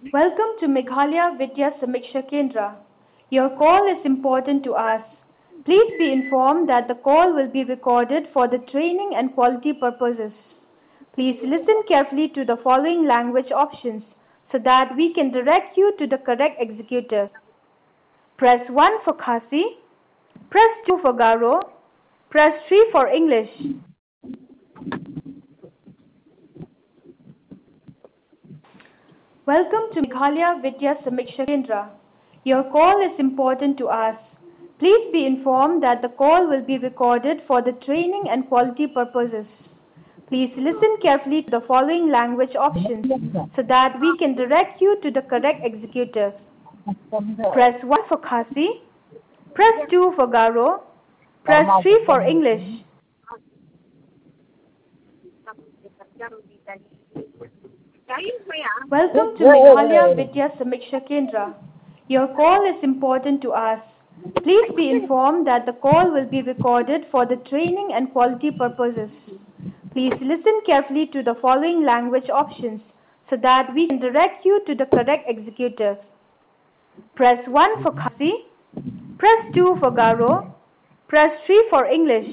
Welcome to Meghalaya Vidya Samiksha Kendra. Your call is important to us. Please be informed that the call will be recorded for the training and quality purposes. Please listen carefully to the following language options so that we can direct you to the correct executive. Press 1 for Khasi, press 2 for Garo, press 3 for English. Welcome to Meghalaya Vidya Samiksha Kendra. Your call is important to us. Please be informed that the call will be recorded for the training and quality purposes. Please listen carefully to the following language options so that we can direct you to the correct executive. Press 1 for Khasi, press 2 for Garo, press 3 for English. Welcome to Meghalaya Vidya Samiksha Kendra. Your call is important to us. Please be informed that the call will be recorded for the training and quality purposes. Please listen carefully to the following language options so that we can direct you to the correct executive. Press 1 for Khasi, press 2 for Garo, press 3 for English.